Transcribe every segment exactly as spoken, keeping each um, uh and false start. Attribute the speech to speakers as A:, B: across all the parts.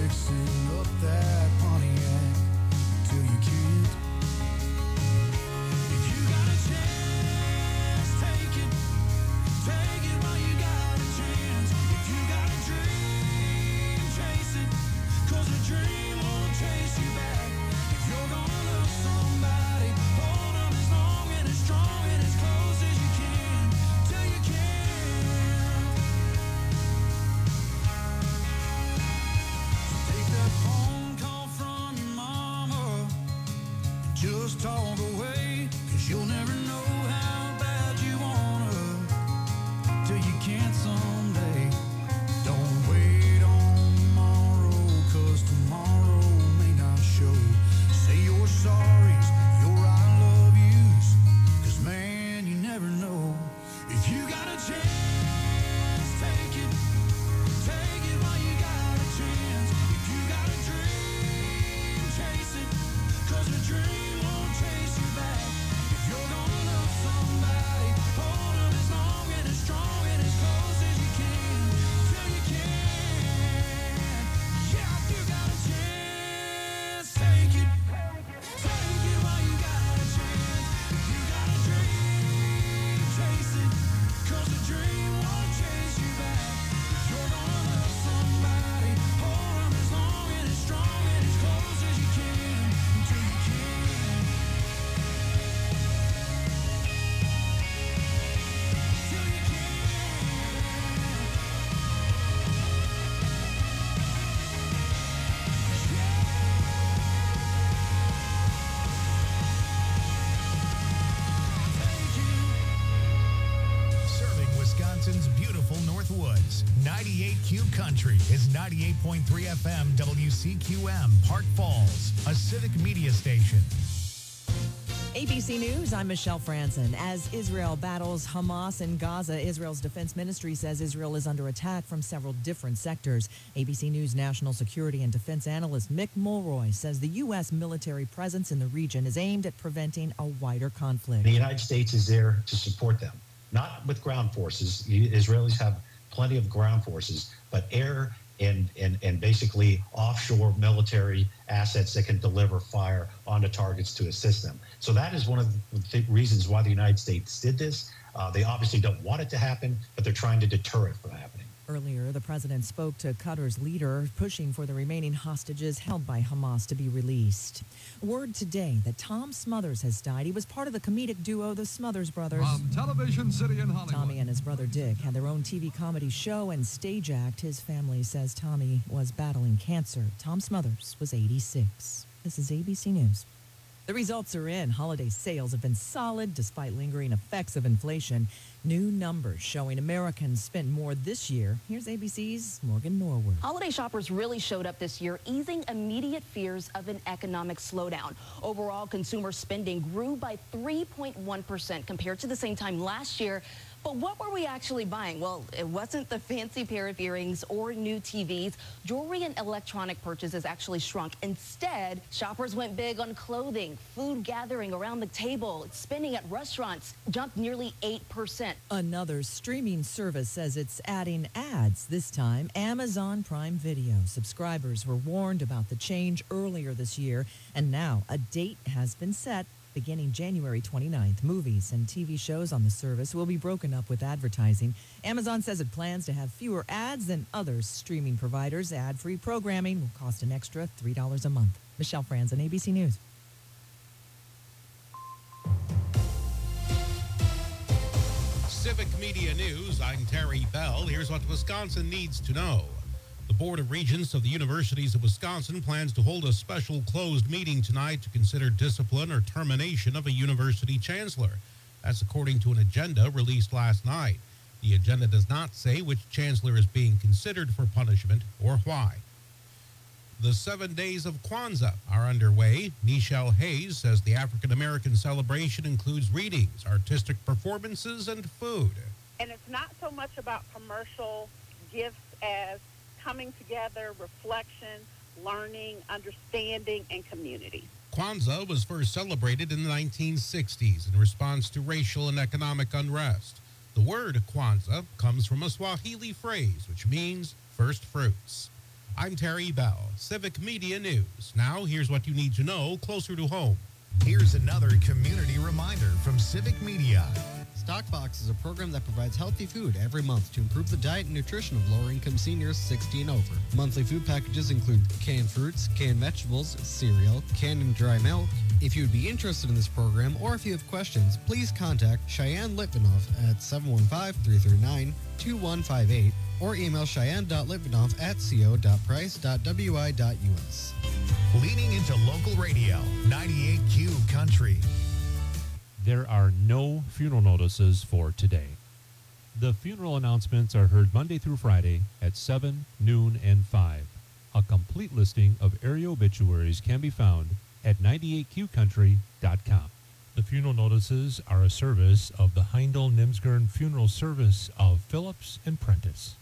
A: fixing up that Pontiac till you can't. If you got a chance, take it. Take it while you got a chance. If you got a dream, chase it. 'Cause a dream won't chase you back. If you're gonna love somebody, hold them as long and as strong and as close as you can, till you can. So take that phone call from your mama, just talk away, 'cause you'll never know how bad you wanna, till you can't someday. Don't wait on tomorrow, 'cause tomorrow may not show. Say your sorries, your I love yous, 'cause man, you never know. If you got a chance, take it. Take it while you got a chance. If you got a dream, chase it. 'Cause a dream won't chase you back. If you're gonna love somebody, hold them as long and as strong and as close as you can, till you can. Yeah, if you got a chance, take it. Take it while you got a chance. If you got a dream, chase it. 'Cause a dream won't chase you back. If you're gonna love somebody, hold them as long and as strong and as close as you can, until you can. Till you can.
B: Serving Wisconsin's beautiful Northwoods. ninety-eight Q Country is ninety-eight point three F M W C Q M, Park Falls, a civic media station.
C: A B C News, I'm Michelle Franzen. As Israel battles Hamas in Gaza, Israel's defense ministry says Israel is under attack from several different sectors. A B C News national security and defense analyst Mick Mulroy says the U S military presence in the region is aimed at preventing a wider conflict.
D: The United States is there to support them, not with ground forces. The Israelis have plenty of ground forces, but air and, and, and basically offshore military assets that can deliver fire onto targets to assist them. So that is one of the reasons why the United States did this. Uh, they obviously don't want it to happen, but they're trying to deter it from happening.
C: Earlier, the president spoke to Qatar's leader, pushing for the remaining hostages held by Hamas to be released. Word today that Tom Smothers has died. He was part of the comedic duo, the Smothers Brothers.
E: From Television City in Hollywood.
C: Tommy and his brother Dick had their own T V comedy show and stage act. His family says Tommy was battling cancer. Tom Smothers was eighty-six. This is A B C News. The results are in. Holiday sales have been solid despite lingering effects of inflation. New numbers showing Americans spent more this year. Here's A B C's Morgan Norwood.
F: Holiday shoppers really showed up this year, easing immediate fears of an economic slowdown. Overall, consumer spending grew by three point one percent compared to the same time last year. But what were we actually buying? Well, it wasn't the fancy pair of earrings or new T Vs. Jewelry and electronic purchases actually shrunk. Instead, shoppers went big on clothing, food gathering around the table, spending at restaurants jumped nearly eight percent.
C: Another streaming service says it's adding ads. This time, Amazon Prime Video. Subscribers were warned about the change earlier this year, and now a date has been set. Beginning January twenty-ninth, movies and T V shows on the service will be broken up with advertising. Amazon says it plans to have fewer ads than other streaming providers. Ad-free programming will cost an extra three dollars a month. Michelle Franzen, A B C News.
G: Civic Media News, I'm Terry Bell. Here's what Wisconsin needs to know. The Board of Regents of the Universities of Wisconsin plans to hold a special closed meeting tonight to consider discipline or termination of a university chancellor. That's according to an agenda released last night. The agenda does not say which chancellor is being considered for punishment or why. The seven days of Kwanzaa are underway. Nichelle Hayes says the African-American celebration includes readings, artistic performances, and food.
H: And it's not so much about commercial gifts as coming together, reflection, learning, understanding, and community.
G: Kwanzaa was first celebrated in the nineteen sixties in response to racial and economic unrest. The word Kwanzaa comes from a Swahili phrase which means first fruits. I'm Terry Bell, Civic Media News. Now, here's what you need to know closer to home.
B: Here's another community reminder from Civic Media.
I: Stockbox is a program that provides healthy food every month to improve the diet and nutrition of lower-income seniors sixty and over. Monthly food packages include canned fruits, canned vegetables, cereal, canned and dry milk. If you would be interested in this program or if you have questions, please contact Cheyenne Litvinoff at seven one five, three three nine, two one five eight or email cheyenne.litvinoff at co.price.wi.us.
B: Leaning into local radio, ninety-eight Q Country.
J: There are no funeral notices for today. The funeral announcements are heard Monday through Friday at seven, noon, and five. A complete listing of area obituaries can be found at ninety-eight q country dot com. The funeral notices are a service of the Heindel Nimsgern Funeral Service of Phillips and Prentice.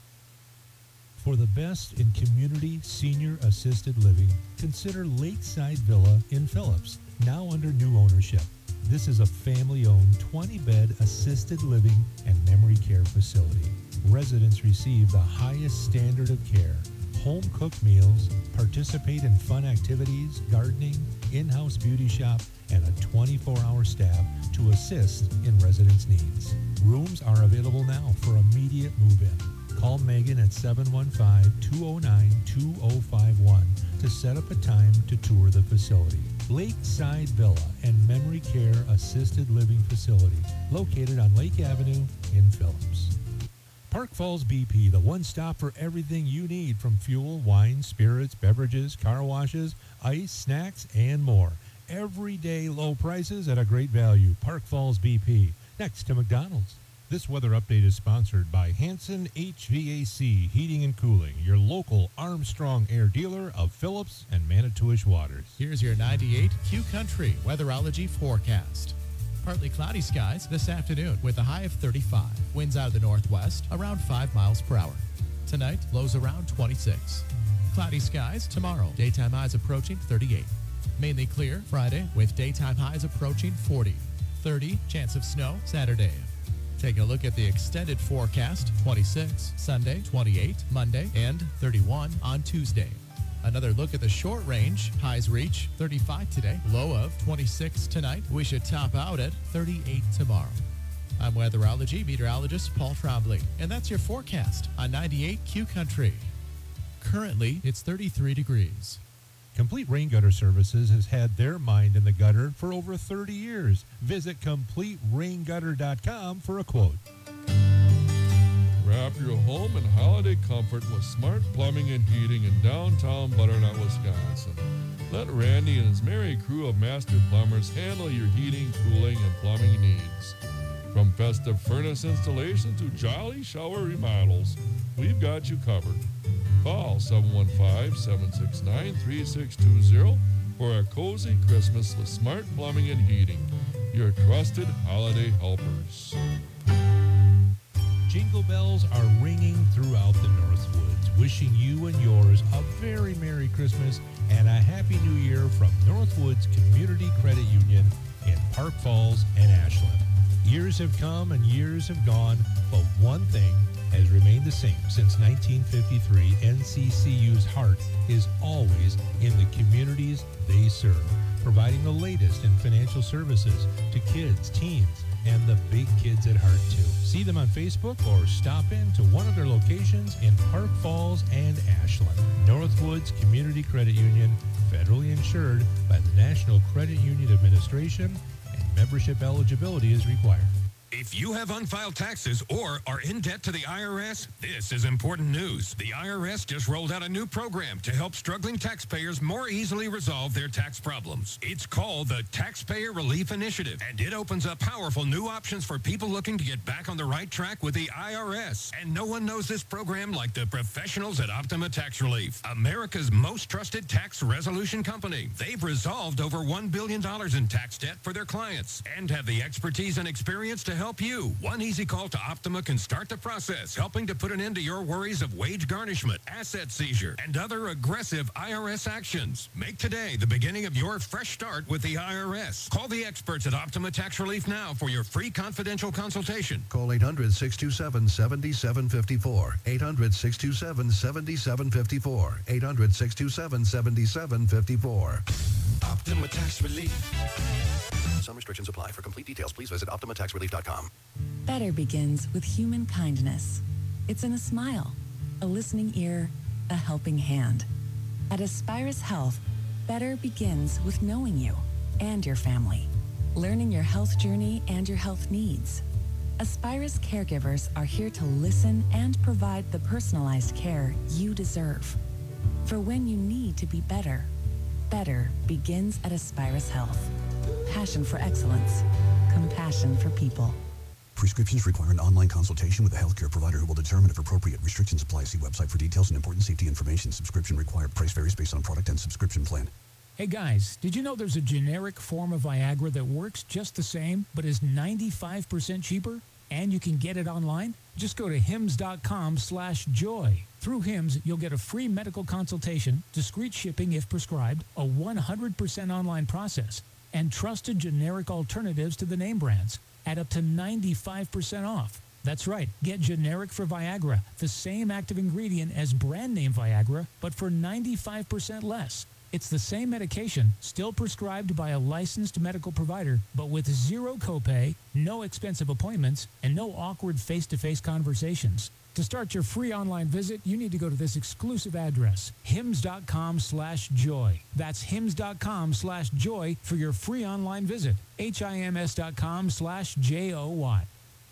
J: For the best in community senior assisted living, consider Lakeside Villa in Phillips, now under new ownership. This is a family-owned twenty-bed assisted living and memory care facility. Residents receive the highest standard of care, home-cooked meals, participate in fun activities, gardening, in-house beauty shop, and a twenty-four hour staff to assist in residents' needs. Rooms are available now for immediate move-in. Call Megan at seven one five, two oh nine, two oh five one to set up a time to tour the facility. Lakeside Villa and Memory Care Assisted Living Facility, located on Lake Avenue in Phillips. Park Falls B P, the one stop for everything you need from fuel, wine, spirits, beverages, car washes, ice, snacks, and more. Everyday low prices at a great value. Park Falls B P, next to McDonald's. This weather update is sponsored by Hanson H V A C Heating and Cooling, your local Armstrong Air dealer of Phillips and Manitowish Waters.
K: Here's your ninety-eight Q Country weatherology forecast. Partly cloudy skies this afternoon with a high of thirty-five. Winds out of the northwest around five miles per hour. Tonight, lows around twenty-six. Cloudy skies tomorrow. Daytime highs approaching thirty-eight. Mainly clear Friday with daytime highs approaching forty. thirty chance of snow Saturday. Taking a look at the extended forecast, twenty-six, Sunday, twenty-eight, Monday, and thirty-one on Tuesday. Another look at the short range. Highs reach thirty-five today, low of twenty-six tonight. We should top out at thirty-eight tomorrow. I'm weatherology meteorologist Paul Trombley, and that's your forecast on ninety-eight Q Country. Currently, it's thirty-three degrees.
J: Complete Rain Gutter Services has had their mind in the gutter for over thirty years. Visit complete rain gutter dot com for a quote.
E: Wrap your home in holiday comfort with smart plumbing and heating in downtown Butternut, Wisconsin. Let Randy and his merry crew of master plumbers handle your heating, cooling, and plumbing needs. From festive furnace installation to jolly shower remodels, we've got you covered. Call seven one five, seven six nine, three six two zero for a cozy Christmas with smart plumbing and heating. Your trusted holiday helpers.
J: Jingle bells are ringing throughout the Northwoods, wishing you and yours a very Merry Christmas and a Happy New Year from Northwoods Community Credit Union in Park Falls and Ashland. Years have come and years have gone, but one thing has remained the same since nineteen fifty-three. N C C U's heart is always in the communities they serve, providing the latest in financial services to kids, teens, and the big kids at heart too. See them on Facebook or stop in to one of their locations in Park Falls and Ashland. Northwoods Community Credit Union, federally insured by the National Credit Union Administration, and membership eligibility is required.
L: If you have unfiled taxes or are in debt to the I R S, this is important news. The I R S just rolled out a new program to help struggling taxpayers more easily resolve their tax problems. It's called the Taxpayer Relief Initiative, and it opens up powerful new options for people looking to get back on the right track with the I R S. And no one knows this program like the professionals at Optima Tax Relief, America's most trusted tax resolution company. They've resolved over one billion dollars in tax debt for their clients and have the expertise and experience to help help you. One easy call to Optima can start the process, helping to put an end to your worries of wage garnishment, asset seizure, and other aggressive I R S actions. Make today the beginning of your fresh start with the I R S. Call the experts at Optima Tax Relief now for your free confidential consultation.
M: Call eight hundred, six two seven, seven seven five four. eight hundred, six two seven, seven seven five four. eight hundred, six two seven, seven seven five four.
N: Optima Tax Relief.
M: Some restrictions apply. For complete details, please visit optima tax relief dot com.
O: Better begins with human kindness. It's in a smile, a listening ear, a helping hand. At Aspirus Health, better begins with knowing you and your family, learning your health journey and your health needs. Aspirus caregivers are here to listen and provide the personalized care you deserve. For when you need to be better, better begins at Aspirus Health. Passion for excellence, compassion for people.
P: Prescriptions require an online consultation with a healthcare provider who will determine if appropriate. Restrictions apply. See website for details and important safety information. Subscription required. Price varies based on product and subscription plan.
Q: Hey guys, did you know there's a generic form of Viagra that works just the same but is ninety-five percent cheaper? And you can get it online? Just go to hims.com slash joy. Through Hims, you'll get a free medical consultation, discreet shipping if prescribed, a one hundred percent online process, and trusted generic alternatives to the name brands at up to ninety-five percent off. That's right, get generic for Viagra, the same active ingredient as brand name Viagra, but for ninety-five percent less. It's the same medication, still prescribed by a licensed medical provider, but with zero copay, no expensive appointments, and no awkward face-to-face conversations. To start your free online visit, you need to go to this exclusive address, hims.com slash joy. That's hims.com slash joy for your free online visit, hims.com slash J-O-Y.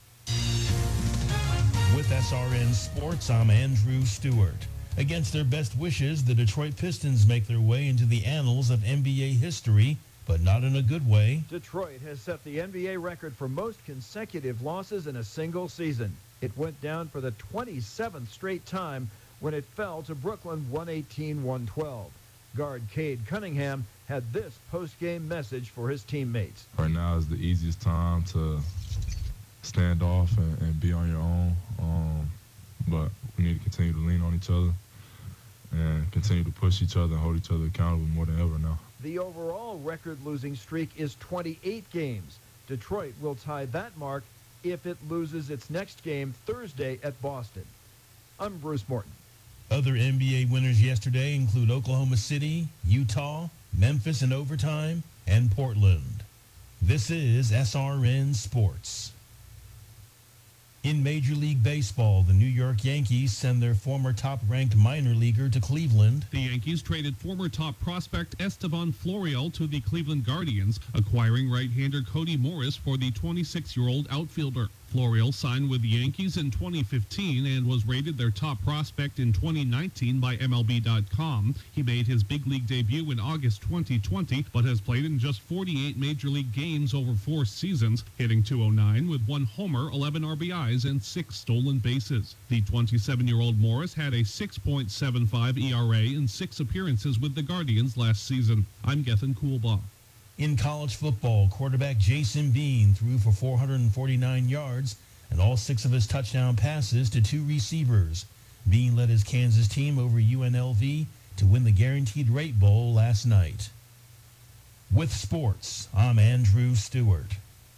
R: With S R N Sports, I'm Andrew Stewart. Against their best wishes, the Detroit Pistons make their way into the annals of N B A history, but not in a good way.
S: Detroit has set the N B A record for most consecutive losses in a single season. It went down for the twenty-seventh straight time when it fell to Brooklyn one eighteen one twelve. Guard Cade Cunningham had this post-game message for his teammates.
T: Right now is the easiest time to stand off and, and be on your own, um, but we need to continue to lean on each other and continue to push each other and hold each other accountable more than ever now.
S: The overall record-losing streak is twenty-eight games. Detroit will tie that mark if it loses its next game Thursday at Boston. I'm Bruce Morton.
R: Other N B A winners yesterday include Oklahoma City, Utah, Memphis in overtime, and Portland. This is S R N Sports. In Major League Baseball, the New York Yankees send their former top-ranked minor leaguer to Cleveland.
U: The Yankees traded former top prospect Esteban Florial to the Cleveland Guardians, acquiring right-hander Cody Morris for the twenty-six-year-old outfielder. Florial signed with the Yankees in twenty fifteen and was rated their top prospect in twenty nineteen by M L B dot com. He made his big league debut in August twenty twenty, but has played in just forty-eight major league games over four seasons, hitting two oh nine with one homer, eleven R B Is, and six stolen bases. The twenty-seven-year-old Morris had a six point seven five E R A in six appearances with the Guardians last season. I'm Gethin Coolbaugh.
R: In college football, quarterback Jason Bean threw for four hundred forty-nine yards and all six of his touchdown passes to two receivers. Bean led his Kansas team over U N L V to win the Guaranteed Rate Bowl last night. With sports, I'm Andrew Stewart.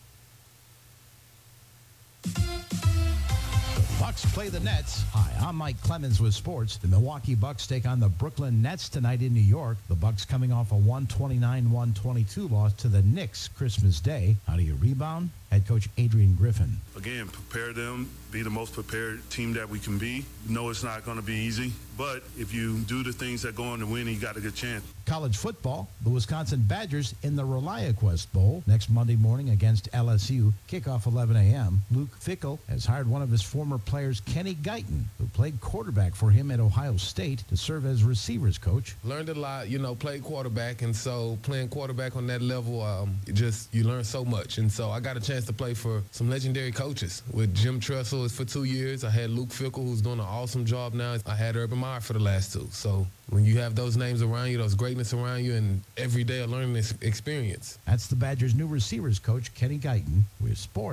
V: Bucks play the Nets. Hi, I'm Mike Clemens with sports. The Milwaukee Bucks take on the Brooklyn Nets tonight in New York. The Bucks coming off a one twenty-nine one twenty-two loss to the Knicks Christmas Day. How do you rebound? Head coach Adrian Griffin.
W: Again, prepare them, be the most prepared team that we can be. No, it's not going to be easy, but if you do the things that go on to win, you got a good chance.
V: College football, the Wisconsin Badgers in the ReliaQuest Bowl next Monday morning against L S U. Kickoff eleven a.m. Luke Fickell has hired one of his former players, Kenny Guyton, who played quarterback for him at Ohio State, to serve as receivers coach.
X: Learned a lot, you know, played quarterback, and so playing quarterback on that level, um, just you learn so much. And so I got a chance to play for some legendary coaches. With Jim Tressel for two years. I had Luke Fickell, who's doing an awesome job now. I had Urban Meyer for the last two. So when you have those names around you, those greatness around you, and every day a learning experience.
V: That's the Badgers' new receivers coach, Kenny Guyton. With sports,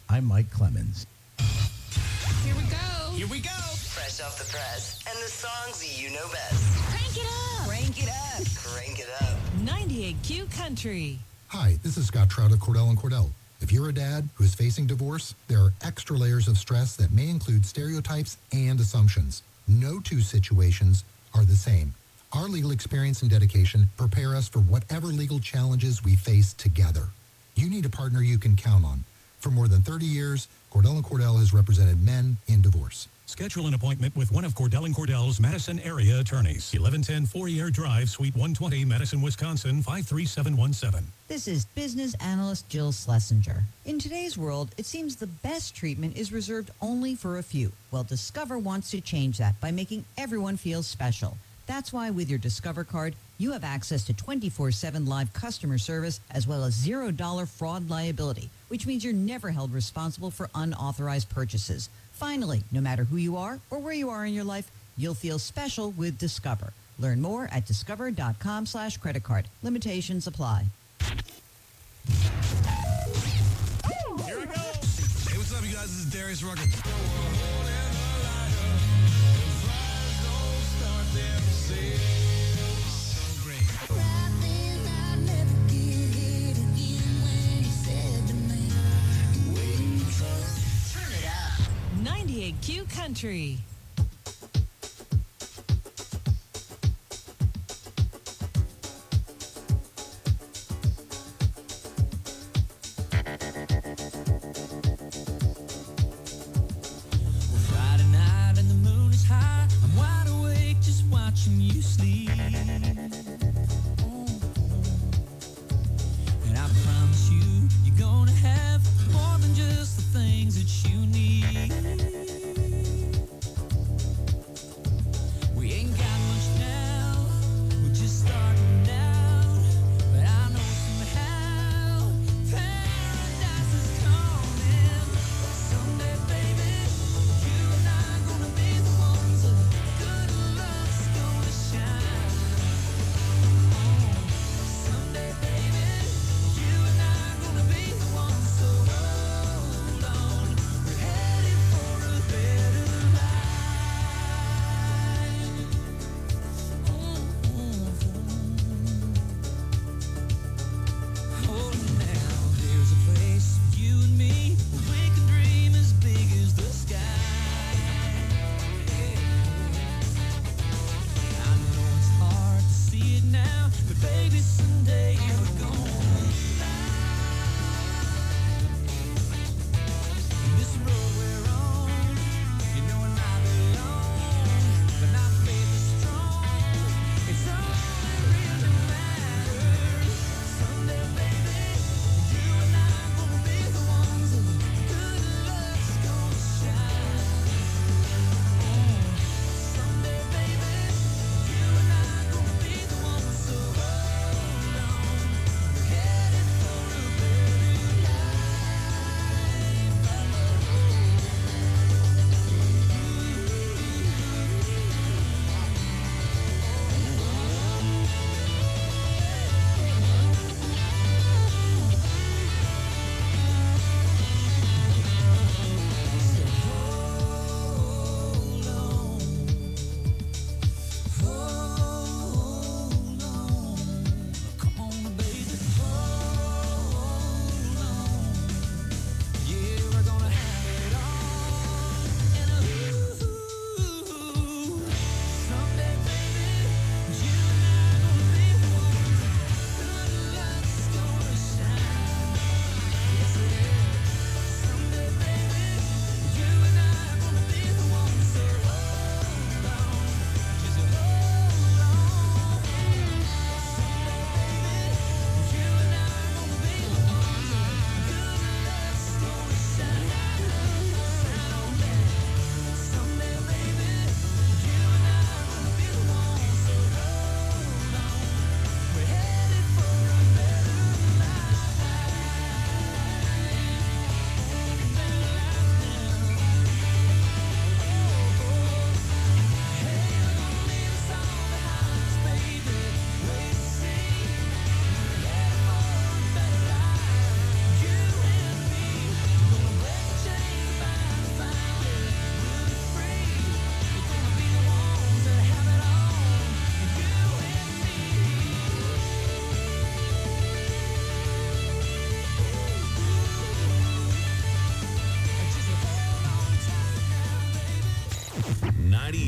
V: I'm Mike Clemens.
A: Here we go.
C: Here we go.
A: Fresh off the press. And the songs you know best. Crank it up. Crank it up. Crank it up. ninety-eight Q Country.
D: Hi, this is Scott Trout of Cordell and Cordell. If you're a dad who is facing divorce, there are extra layers of stress that may include stereotypes and assumptions. No two situations are the same. Our legal experience and dedication prepare us for whatever legal challenges we face together. You need a partner you can count on. For more than thirty years, Cordell and Cordell has represented men in divorce.
F: Schedule an appointment with one of Cordell and Cordell's Madison area attorneys. eleven ten Fourier Drive, Suite one twenty, Madison, Wisconsin, five three seven one seven.
Y: This is business analyst Jill Schlesinger. In today's world, it seems the best treatment is reserved only for a few. Well, Discover wants to change that by making everyone feel special. That's why with your Discover card, you have access to twenty-four seven live customer service as well as zero dollar fraud liability, which means you're never held responsible for unauthorized purchases. Finally, no matter who you are or where you are in your life, you'll feel special with Discover. Learn more at discover.com slash credit card. Limitations apply.
C: Here we go. Hey, what's up, you guys? This is Darius Rucker.
A: ninety-eight Q Country.
Z: Friday night and the moon is high. I'm wide awake just watching you sleep. And I promise you, you're gonna have more than just the things that you need.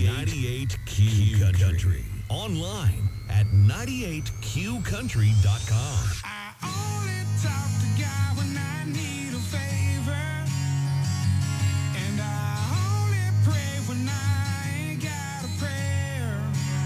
B: ninety-eight Q Country. Online at ninety-eight Q country dot com.
E: I only talk to God when I need a favor, and I only pray when I ain't got a prayer.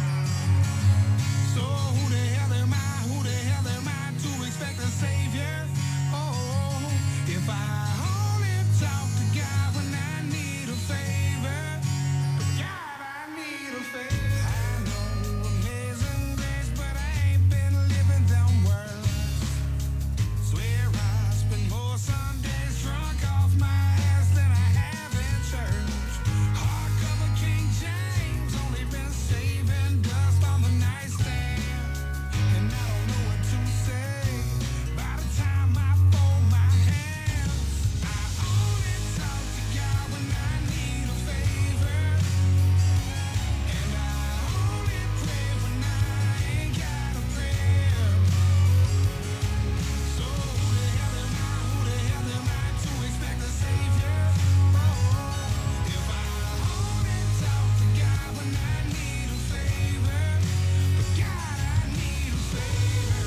E: So who the hell am I? Who the hell am I to expect a savior? Oh, if I only talk to God when I need a favor, God, I need a favor. I know amazing grace, but I ain't been living down words. Swear I spend more Sundays drunk off my ass than I have in church. Hardcover King James, only been saving dust on the nightstand, and I don't know what to say by the time I fold my hands. I only talk to God when I need a favor, and I only pray when I ain't got a prayer. So who the hell am I? Who the hell am I to expect a savior? Oh, if I only talk to God when I need a favor, but God, I need a favor.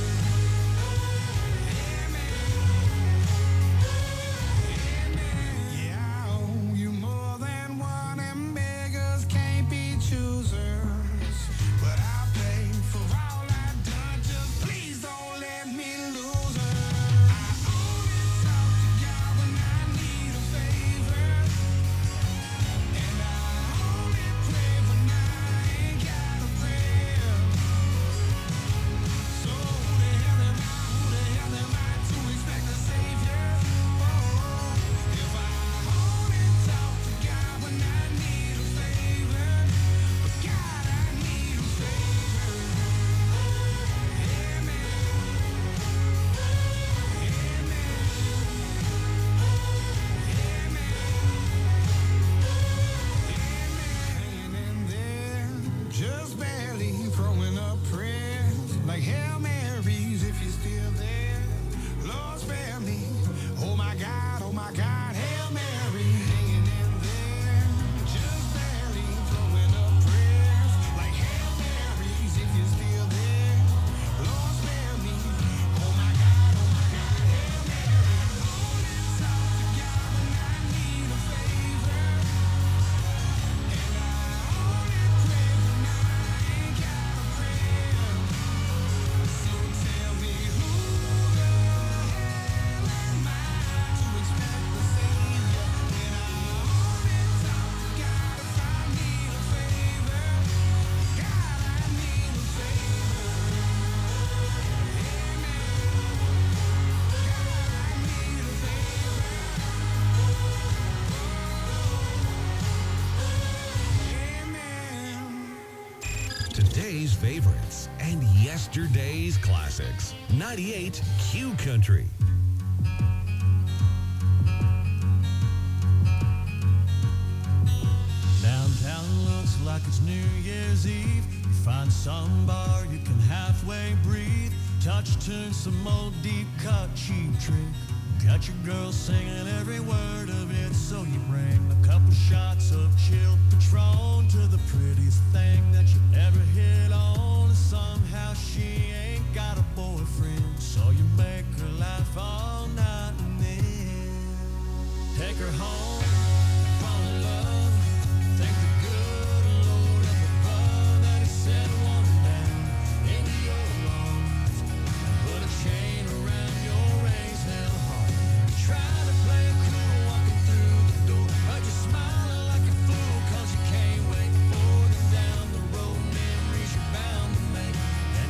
E: Yeah, I owe you more than one, and beggars can't be choosers. But I pay for all I've done, just please don't let me lose her. I only talk to God when I need a favor, and I only pray when I ain't got a prayer. So who the hell am I? Who the hell am I to expect a savior? Oh, if I only talk to God when I need a favor, but God, I need a favor. Amen. Hanging in there, just barely throwing up prayers like Hail Marys if you're still there. Lord, spare me. Oh my God, oh my God, Hail Mary. Hanging in there, just barely throwing up prayers like Hail Marys if you're still there. Lord, spare me. Oh my God, oh my God, Hail Mary. Only talk to God when I need a favor, and I only pray when I ain't got a prayer. So tell me who the hell am I to expect a savior when I only talk to God if I need a favor? God, I need a favor.
B: Today's favorites and yesterday's classics. ninety-eight Q Country.
G: Downtown looks like it's New Year's Eve. You find some bar you can halfway breathe. Touch tune, some old deep cut cheap trick. Got your girl singing every word of it, so you bring a couple shots of chilled Patron to the prettiest thing that you ever hit on. And somehow she ain't got a boyfriend, so you make her laugh all night and then take her home, fall in love, thank the good Lord up above that he sent one down into your arms, put a chain around your raised hell heart. Try to play it cool walking through the door, but you're smiling like a fool cause you can't wait for them down the road. Memories you're bound to make,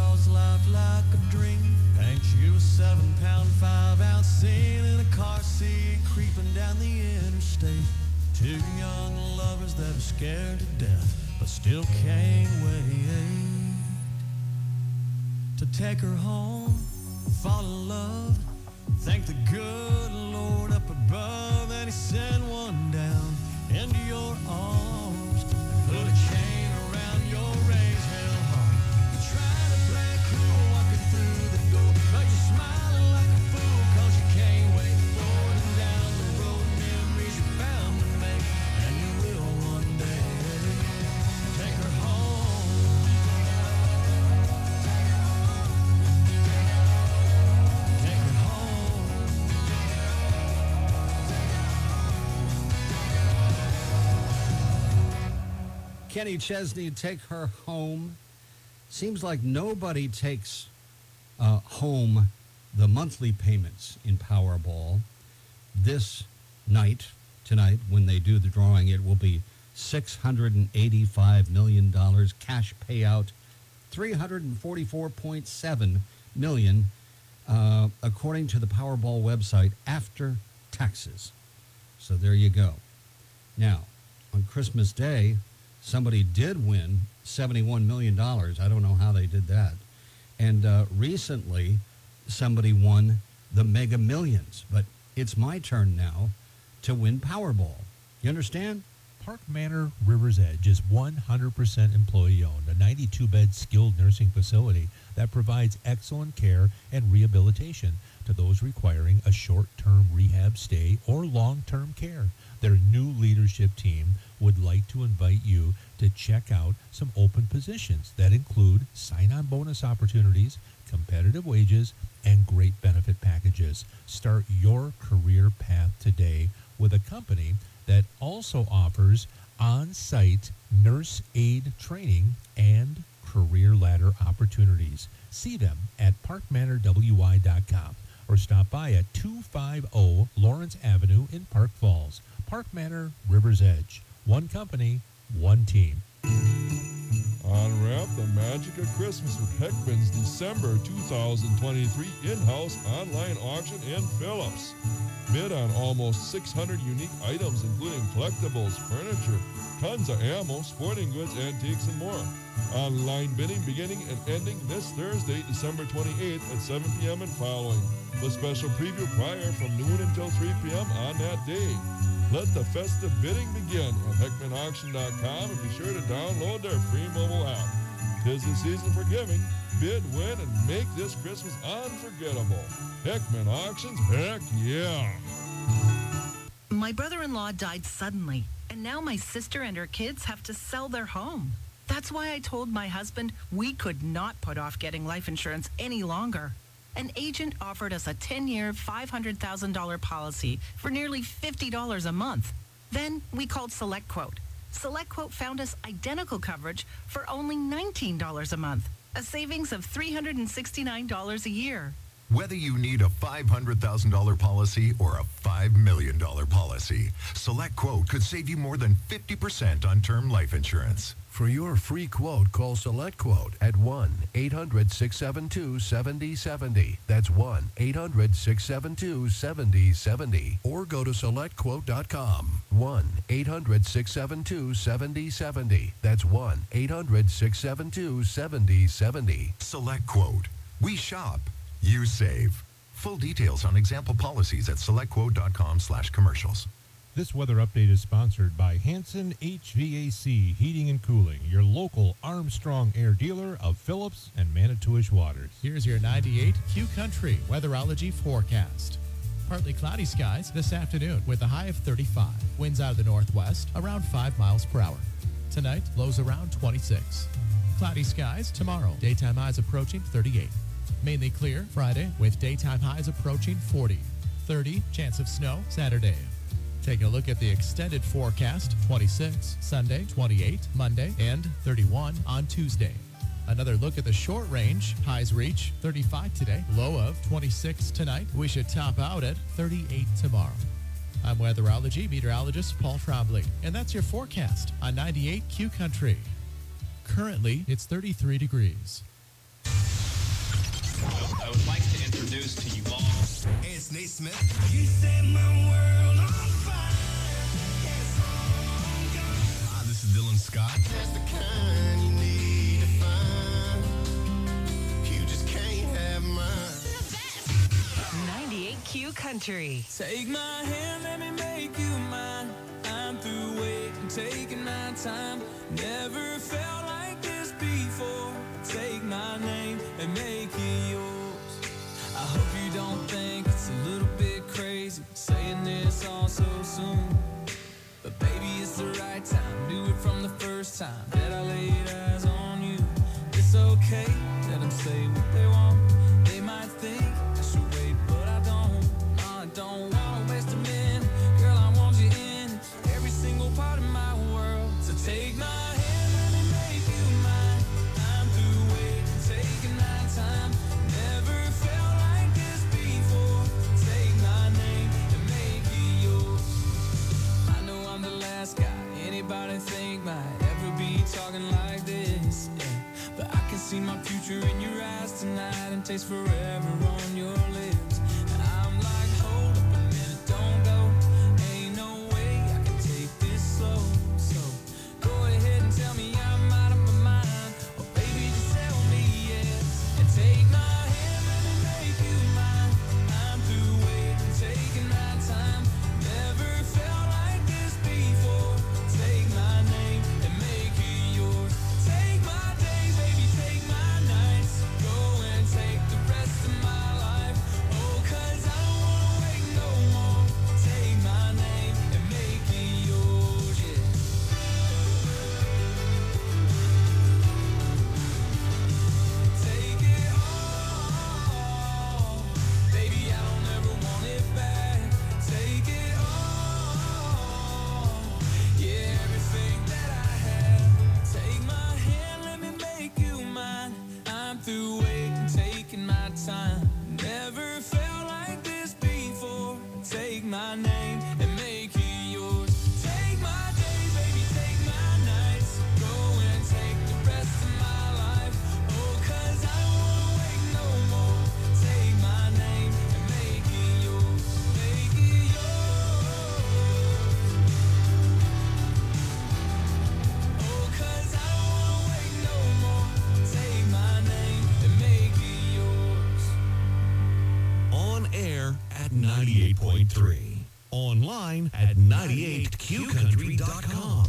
G: cause life like a dream. Ain't you a seven pound, five ounce scene in a car seat creeping down the interstate? Two young lovers that are scared to death, but still can't wait to take her home, fall in love, thank the good Lord up above, and he sent one down into your arms, put a chain around your raised hell heart. You try to play cool walking through the door, but you're smiling like a fool cause you can't wait forward and down the road. Memories you're bound to make, and you will one day. Take her home. Take her home.
H: Kenny Chesney, Take Her Home. Seems like nobody takes uh, home the monthly payments in Powerball. This night, tonight, when they do the drawing, it will be six hundred eighty-five million dollars cash payout, three hundred forty-four point seven million dollars, uh, according to the Powerball website, after taxes. So there you go. Now, on Christmas Day, somebody did win seventy-one million dollars. I don't know how they did that. And uh, recently, somebody won the Mega Millions. But it's my turn now to win Powerball. You understand?
I: Park Manor River's Edge is one hundred percent employee-owned, a ninety-two bed skilled nursing facility that provides excellent care and rehabilitation to those requiring a short-term rehab stay or long-term care. Their new leadership team would like to invite you to check out some open positions that include sign-on bonus opportunities, competitive wages, and great benefit packages. Start your career path today with a company that also offers on-site nurse aid training and career ladder opportunities. See them at park manor w y dot com or stop by at two fifty Lawrence Avenue in Park Falls. Park Manor River's Edge. One company, one team.
J: Unwrap the magic of Christmas with Heckman's December two thousand twenty-three in-house online auction in Phillips. Bid on almost six hundred unique items, including collectibles, furniture, tons of ammo, sporting goods, antiques, and more. Online bidding beginning and ending this Thursday, December twenty-eighth at seven p.m. and following. The special preview prior from noon until three p.m. on that day. Let the festive bidding begin at heckman auction dot com and be sure to download their free mobile app. 'Tis the season for giving. Bid, win, and make this Christmas unforgettable. Heckman Auctions, heck yeah!
K: My brother-in-law died suddenly, and now my sister and her kids have to sell their home. That's why I told my husband we could not put off getting life insurance any longer. An agent offered us a ten-year, five hundred thousand dollars policy for nearly fifty dollars a month. Then we called SelectQuote. SelectQuote found us identical coverage for only nineteen dollars a month, a savings of three hundred sixty-nine dollars a year.
L: Whether you need a five hundred thousand dollars policy or a five million dollars policy, SelectQuote could save you more than fifty percent on term life insurance.
M: For your free quote, call SelectQuote at one eight hundred six seven two seven zero seven zero. That's one eight hundred six seven two seven zero seven zero. Or go to select quote dot com. one eight hundred six seven two seven zero seven zero. That's one eight hundred six seven two seven zero seven zero.
L: SelectQuote. We shop. You save. Full details on example policies at select quote dot com slash commercials.
I: This weather update is sponsored by Hanson H V A C Heating and Cooling, your local Armstrong Air dealer of Phillips and Manitowish waters.
N: Here's your ninety-eight Q Country weatherology forecast. Partly cloudy skies this afternoon with a high of thirty-five. Winds out of the northwest around five miles per hour. Tonight, lows around twenty-six. Cloudy skies tomorrow. Daytime highs approaching thirty-eight. Mainly clear Friday with daytime highs approaching forty. thirty chance of snow Saturday. Taking a look at the extended forecast, twenty-six, Sunday, twenty-eight, Monday, and thirty-one on Tuesday. Another look at the short range. Highs reach thirty-five today, low of twenty-six tonight. We should top out at thirty-eight tomorrow. I'm weatherology meteorologist Paul Trombley, and that's your forecast on ninety-eight Q Country. Currently, it's thirty-three degrees.
O: I would like to introduce to you all.
C: Hey, it's Nate Smith.
E: You set my world on fire. Yes, on God.
C: Ah, this is Dylan Scott.
E: That's the kind you need to find. You just can't have mine.
A: ninety-eight Q Country.
Z: Take my hand, let me make you mine. I'm through waiting, taking my time. Never felt like this before. Take my name and make it yours. I hope you don't think it's a little bit crazy saying this all so soon. But baby, it's the right time. Do it from the first time that I laid eyes on you. It's okay, let them say what they want. They might think I should wait, but I don't. No, I don't wanna waste a minute. Girl, I want you in every single part of my world. So take my hand, let me make you mine. I'm through waiting, taking my time. Never felt like this before. Take my name and make it yours. I know I'm the last guy anybody think might ever be talking like this, yeah. But I can see my future in your eyes tonight and taste forever on your lips. And I'm like, hold up a minute, don't go. Ain't no way I can take this slow. So go ahead and tell me I'm out of my mind. Or baby, just tell me yes. And take my hand, let me make you mine. I'm through waiting, taking my time. Never felt like this before. Take my name and make it yours. Take my days, baby, take my nights. Go and take the rest of my life. Oh, 'cause I don't wanna wait no more. Take my name and make it yours, yeah. Take it all, baby, I don't ever want it back. Take it all, yeah, everything that I had. Take my hand, let me make you mine. I'm through waiting, taking my time. Never felt like this before. Take my name and make it yours. Take my days, baby, take my nights. Go and take the rest of my life. Oh, 'cause I don't wanna wait no more. Take my name and make it yours. Make it yours. Oh, 'cause I don't wanna wait no more. Take my name and make it yours.
B: On air at ninety-eight point three. Online at ninety-eight q country dot com.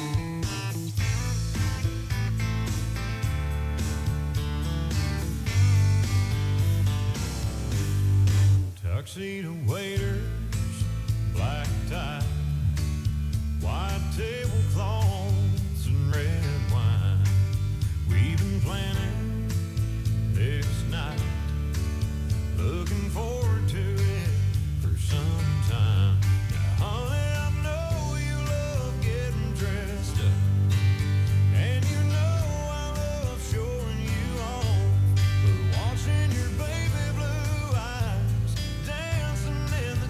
G: Tuxedo waiters, black tie, white tablecloths and red wine. We've been planning this night, looking forward to it for some time. Now, honey, I know you love getting dressed up, and you know I love showing you off. But watching your baby blue eyes dancing in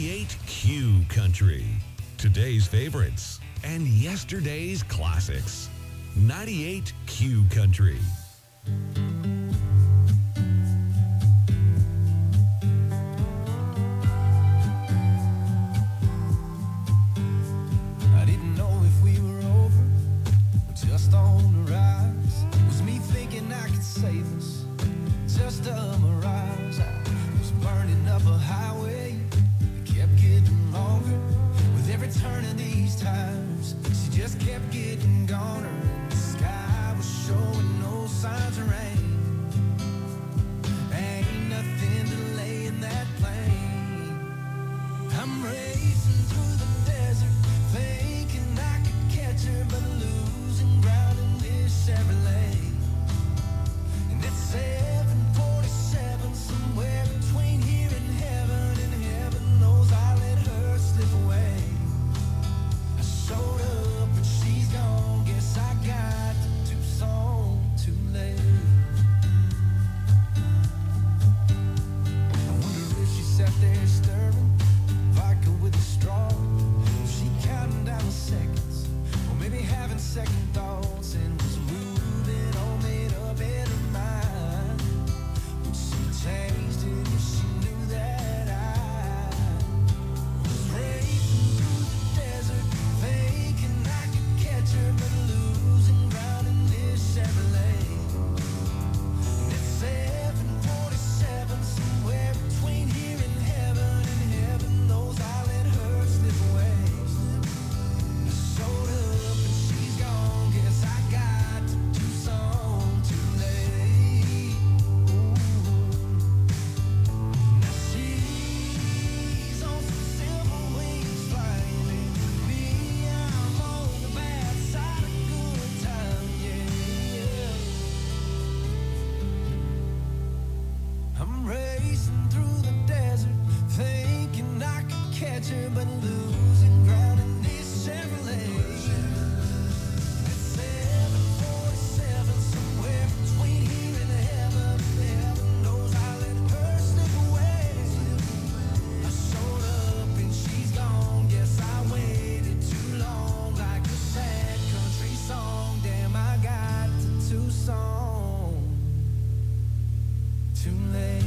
B: ninety-eight Q Country. Today's favorites and yesterday's classics. ninety-eight Q Country.
E: I didn't know if we were over, just on the rise. Was me thinking I could save us, just a mirage. I was burning up a highway, it kept getting longer. With every turn of these times, she just kept getting goner. And the sky was showing no signs of rain. Ain't nothing delaying that plane. I'm racing through the desert, thinking I could catch her, but losing ground in this Chevrolet. And it's seven forty-seven, somewhere between here and heaven, and heaven knows I let her slip away. I showed up and she's gone, guess I got to Tucson too late. I wonder if she sat there stirring vodka with a straw. She counting down the seconds, or maybe having second thoughts, and was moving all made up in her mind. Would she changed it if she knew that I was racing through the desert, thinking I could catch her, but losing ground in this Chevrolet. And it's seven forty-seven, somewhere between here and heaven, and heaven knows I let her slip away. I showed up and she's gone, guess I got to Tucson too late. Now she's on some silver wings flying, and me, I'm on the bad side of good time, yeah. I'm racing through the desert, thinking I could catch her, but losing ground in this Chevrolet. It's seven forty-seven, somewhere between here and heaven. Heaven knows I let her slip away. I showed up and she's gone, guess I waited too long, like a sad country song. Damn, I got to Tucson too late.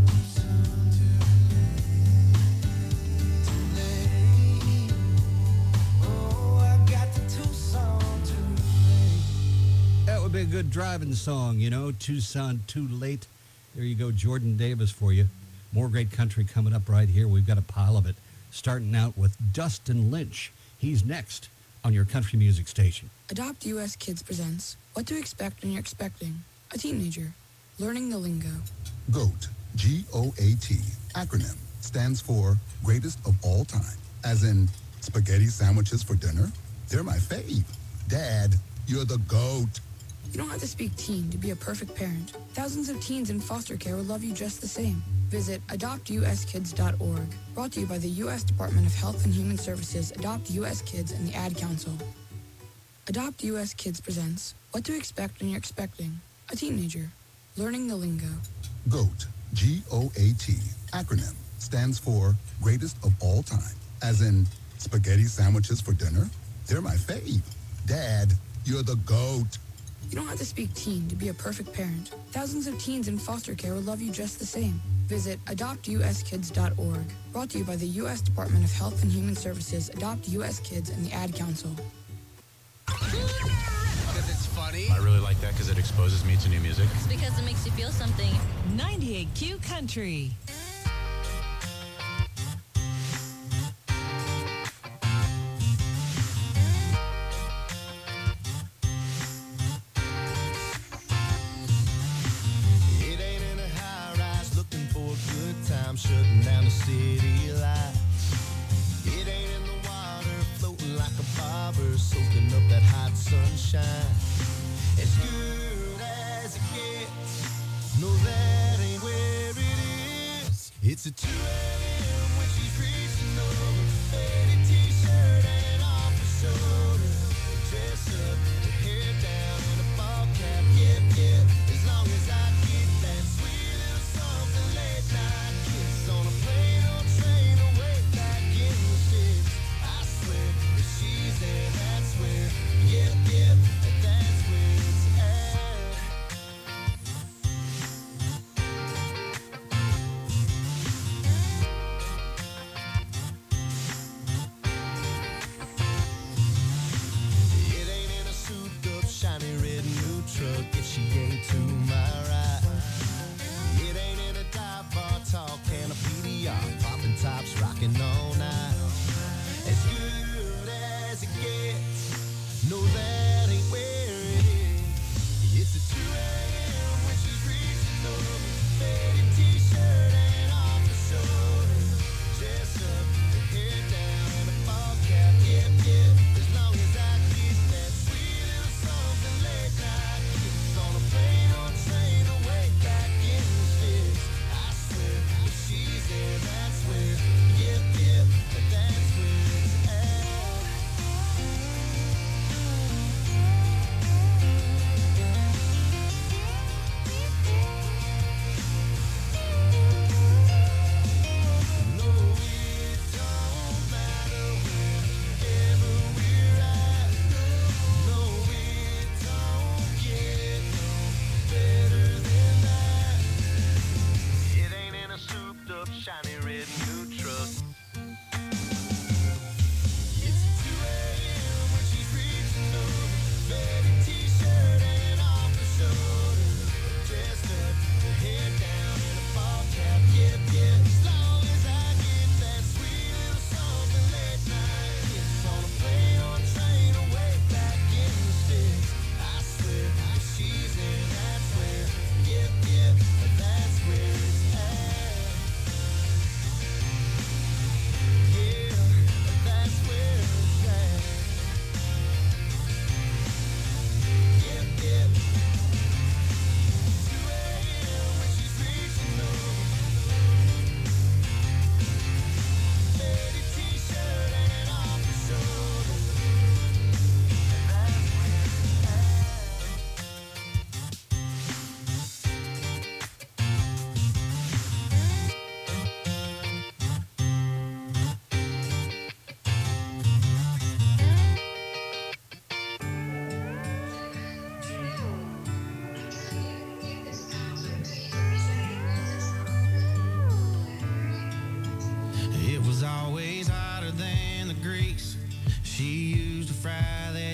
E: Too late. Oh, I got to Tucson too late.
H: That would be a good driving song, you know, Tucson Too Late. There you go, Jordan Davis for you. More great country coming up right here. We've got a pile of it. Starting out with Dustin Lynch. He's next on your country music station.
P: Adopt U S Kids presents What to Expect When You're Expecting a Teenager. Learning the Lingo.
Q: GOAT, G O A T, acronym, stands for Greatest of All Time. As in, spaghetti sandwiches for dinner? They're my fave. Dad, you're the GOAT.
P: You don't have to speak teen to be a perfect parent. Thousands of teens in foster care will love you just the same. Visit adopt u s kids dot org. Brought to you by the U S Department of Health and Human Services, Adopt U S Kids, and the Ad Council. Adopt U S Kids presents What to Expect When You're Expecting a Teenager. Learning the Lingo.
Q: GOAT, G O A T, acronym, stands for Greatest of All Time. As in, spaghetti sandwiches for dinner? They're my fave. Dad, you're the GOAT.
P: You don't have to speak teen to be a perfect parent. Thousands of teens in foster care will love you just the same. Visit adopt u s kids dot org. Brought to you by the U S Department of Health and Human Services, Adopt U S Kids, and the Ad Council.
R: Because it's funny.
S: I really like that because it exposes me to new music.
A: It's because it makes you feel something. ninety-eight Q Country.
E: It ain't in a high rise looking for a good time, shutting down the city lights. It ain't in the water floating like a barber, soaking up that hot sunshine. As good as it gets, no, that ain't where it is. It's a two a.m. when she's reaching over, faded t-shirt and off her shoulder. Dress up, her hair down in a ball cap, yep, yep. As long as I get that sweet little something late night kiss on a plane or train or way back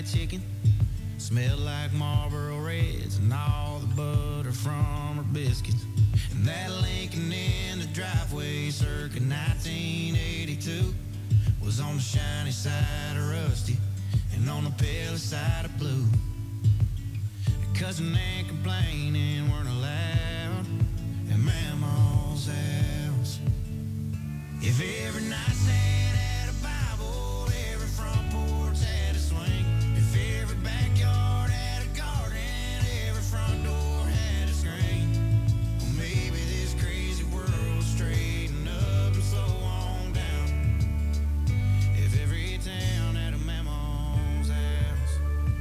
E: chicken. Smelled like Marlboro Reds and all the butter from her biscuits. And that Lincoln in the driveway circa nineteen eighty-two was on the shiny side of rusty and on the pale side of blue. Cousin ain't complaining, weren't allowed at Mama's house. If every nightstand had a Bible, every front porch had a swing. If every backyard had a garden, every front door had a screen. Well, maybe this crazy world would straighten up and slow on down. If every town had a Mama's house.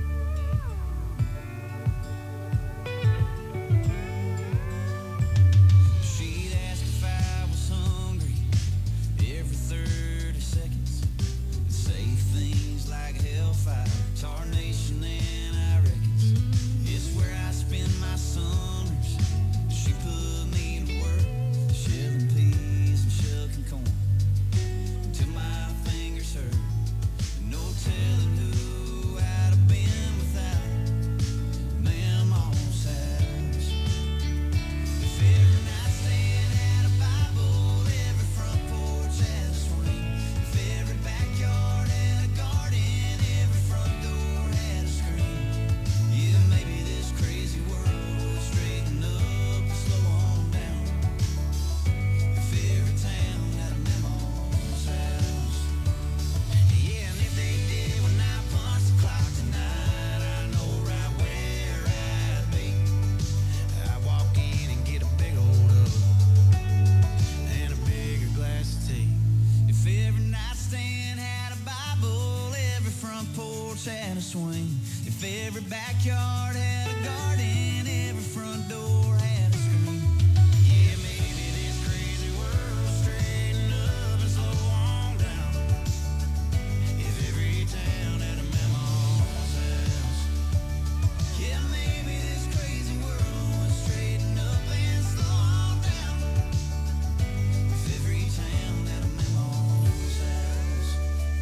E: She'd ask if I was hungry every thirty seconds and say things like hellfire, tarnation, and I reckons it's where I spend my summers. She put me to work, shelling peas and shucking corn until my fingers hurt. No telling who I'd have been without Mama's house. If every nightstand had a Bible, every front porch had a swing. If every backyard had a garden, every front door had a screen. Yeah, maybe this crazy world would straighten up and slow on down. If every town had a Mama's house. Yeah, and if they did when I punch the clock tonight, I know right where I'd be. I'd walk in and get a big old hug and a bigger glass of tea. If every nightstand had a Bible, every front porch had a swing. If every backyard had a garden, every front door had a screen. Yeah, maybe this crazy world would straighten up and slow on down. If every town had a Mama's house. Yeah, maybe this crazy world would straighten up and slow on down. If every town had a Mama's house.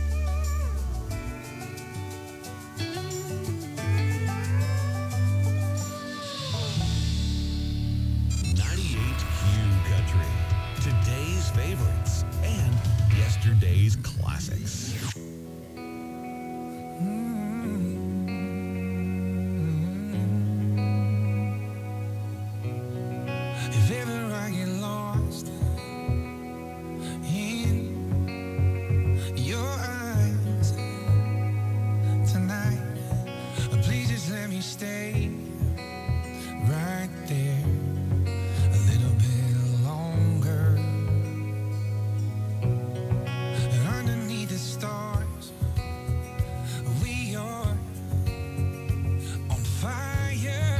B: ninety-eight Q Country. Today's favorites and yesterday's classics.
E: If ever I get lost in your eyes tonight, please just let me stay right there a little bit longer. And underneath the stars, we are on fire.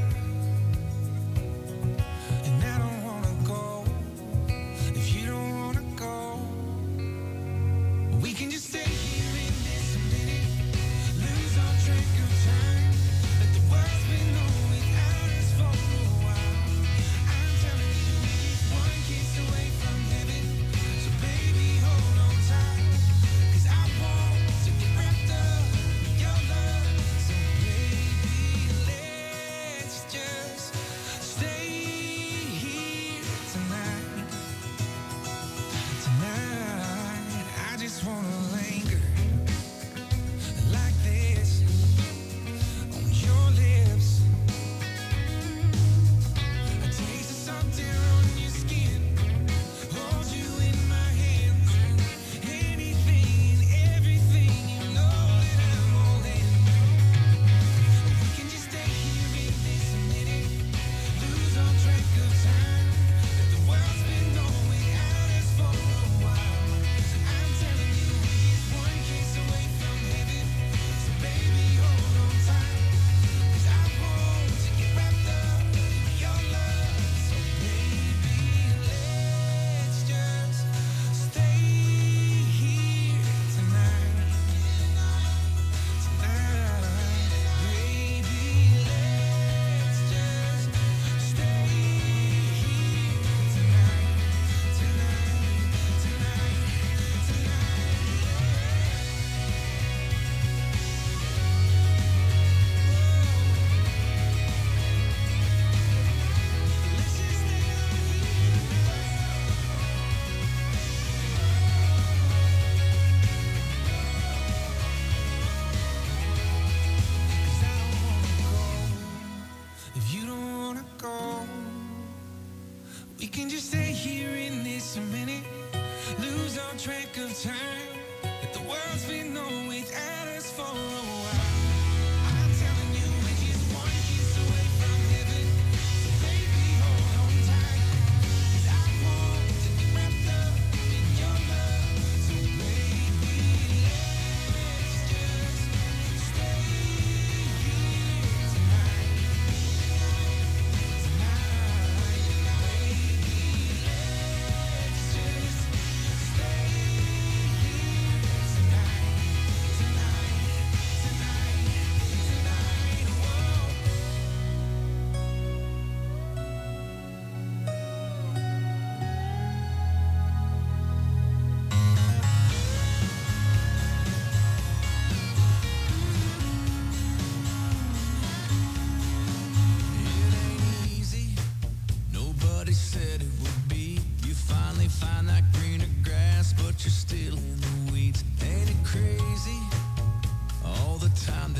E: And I don't wanna go if you don't wanna go. We can just stay here in this minute, lose our track of time. Let the words be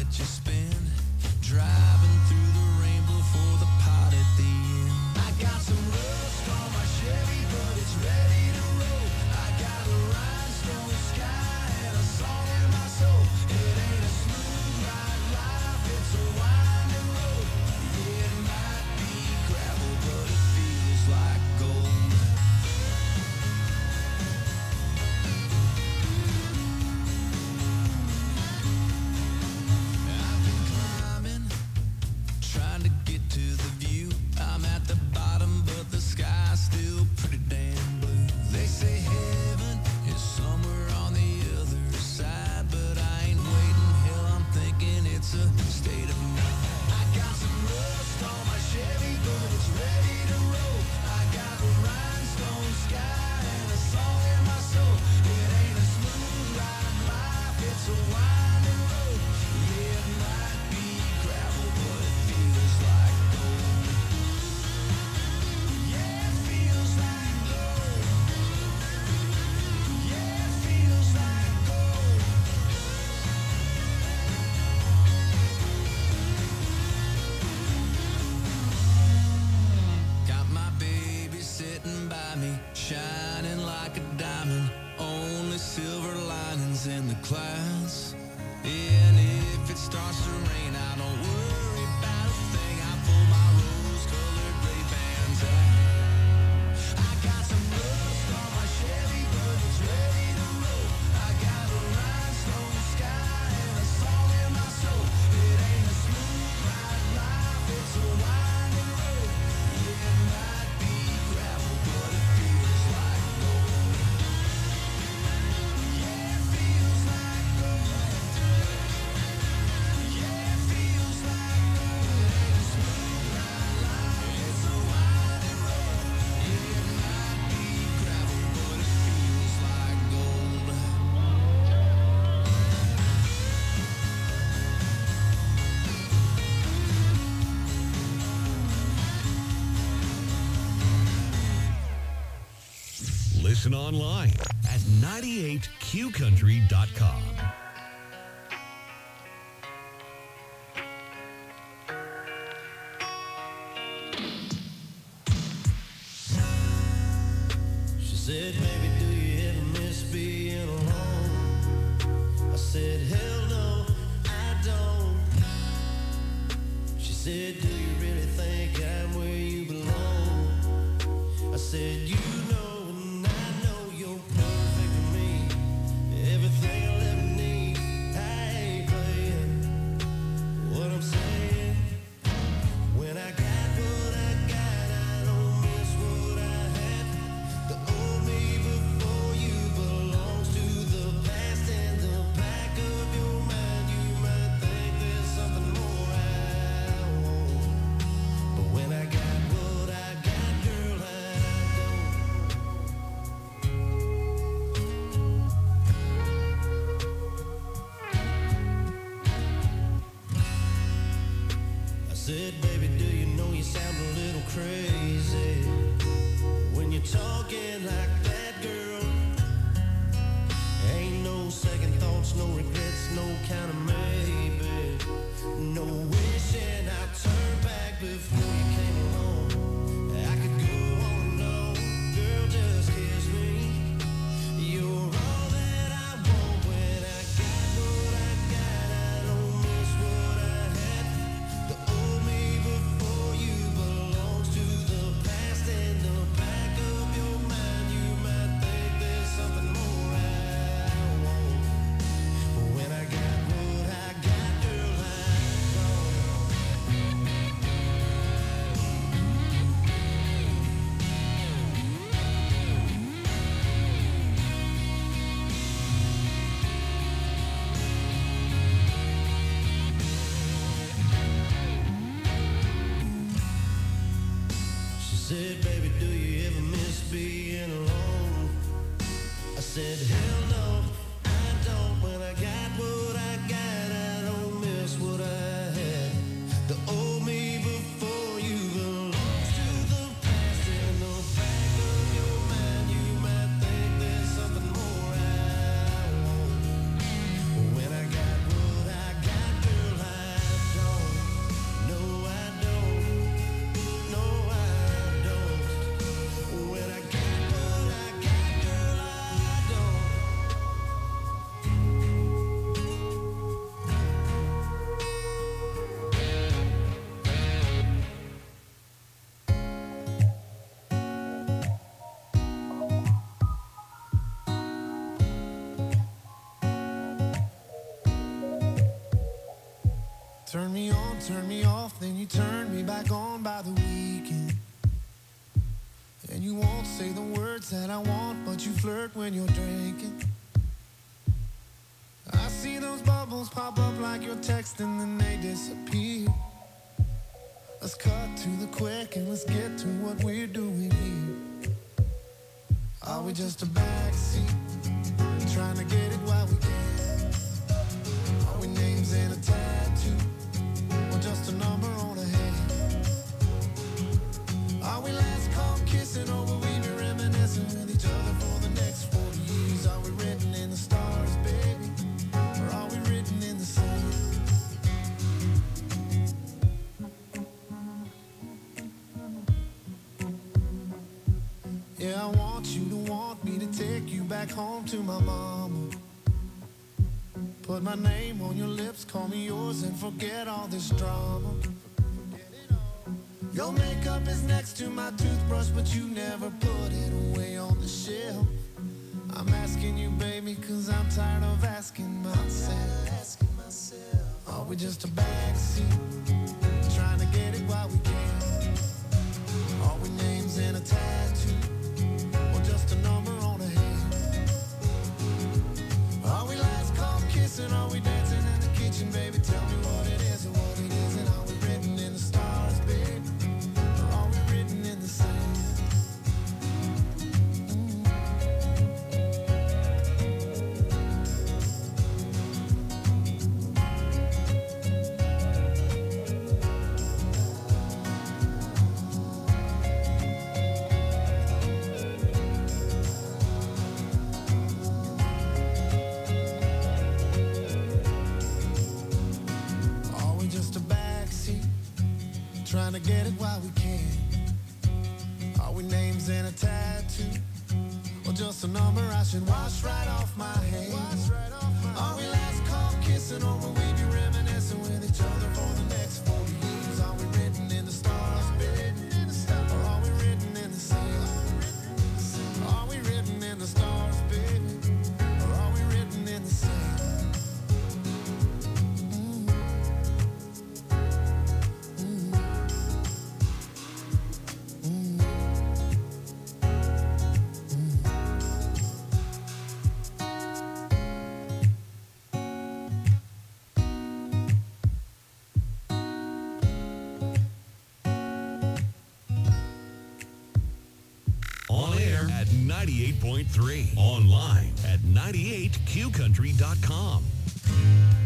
Z: let you spin. Driving through the rainbow for the pot at the end. I got some rust on my Chevy, but it's ready to roll. I got a rhinestone sky and a song in my soul. It ain't a smooth ride life, it's a winding road. Yeah, it might be gravel, but it feels like gold. I've been climbing, trying to get to the view. I'm at the bottom, but the sky's still pretty damn blue. They say heaven is somewhere on the other side, but I ain't waiting. Hell, I'm thinking it's a state of mind. I got some rust on my Chevy, but it's ready to roll. I got a rhinestone sky and a song in my soul. It ain't a smooth ride life, it's a winding road. Yeah, it might be gravel, but it feels like gold. Yeah, it feels like gold. Yeah, it feels like gold. Got my baby sitting by me, shining like a diamond. Only silver linings in the clouds. And if it starts to rain, I don't worry about a thing. I pull my rose-colored Ray-Bans out. I got some rust on my Chevy, but it's ready to roll. I got a rhinestone sky and a song in my soul. It ain't a smooth ride life, it's a winding road. Yeah, it might be gravel, but it feels like gold. Yeah, it feels like gold. Yeah, it feels like gold. It ain't a smooth ride life, it's a winding road. Yeah, it might be gravel, but it feels like gold.
B: Listen online at ninety-eight q country dot com.
Z: She said, baby, do you ever miss being alone? I said, hell no, I don't. She said, do you really think I'm where you belong? I said, you know, and I know you're perfect for me. Everything I'll ever need, I ain't playing. What I'm saying, when I got what I got, I don't miss what I had. The old me before you belongs to the past. In the back of your mind, you might think there's something more I want. But when I got what I got, girl, I I said, baby, do you know you sound a little crazy when you're talking like that, girl? Ain't no second thoughts, no regrets, no kind of maybe. No wishing I'd turn back before you came along. I could go on and on, girl, just kiss me. You're all that I want. When I got what I got, I don't miss what I had. The old me before you belongs to the past. In the back of your mind, you might think there's something more I want. But when I got what I got, girl, I'm gone. She said, baby, do you ever miss being alone? I said, hell no, I don't. When I got what I got, I don't miss what I had. The old me before you belongs to the past. In the back of your mind, you might think there's something more I want. But when I got what I got, girl,
E: Turn me on, turn me off, then you turn me back on by the weekend. And you won't say the words that I want, but you flirt when you're drinking. I see those bubbles pop up like you're texting, then they disappear. Let's cut to the quick and let's get to what we're doing here. Are we just a backseat, trying to get it while we can? Are we names in a tattoo, or just a number on a hand? Are we last call kissing, or will we be reminiscing with each other for the next forty years? Are we written in the stars, baby, or are we written in the sand? Yeah, I want you to want me to take you back home to my mama. Put my name on your lips, call me yours, and forget all this drama. Your makeup is next to my toothbrush, but you never put it away on the shelf. I'm asking you, baby, cause I'm tired of asking myself. Are we just a backseat, trying to get it while we can? Are we names in a tattoo, or just a number on a hand? Are we last call kissing, are we dancing in the kitchen, baby? Tell me what it is and what it isn't. Are we written in the stars, baby, or are we written in the sand? Trying to get it while we can. Are we names in a tattoo, or just a number I should wash right off my hands? Are we last call kissing, or will we be reminiscing with each other for the next forty years? Are we written in the stars, baby, or are we written in the sand? Are we written in the stars, baby, or are we written in the sand?
B: ninety-eight point three. Online at ninety-eight Q country dot com.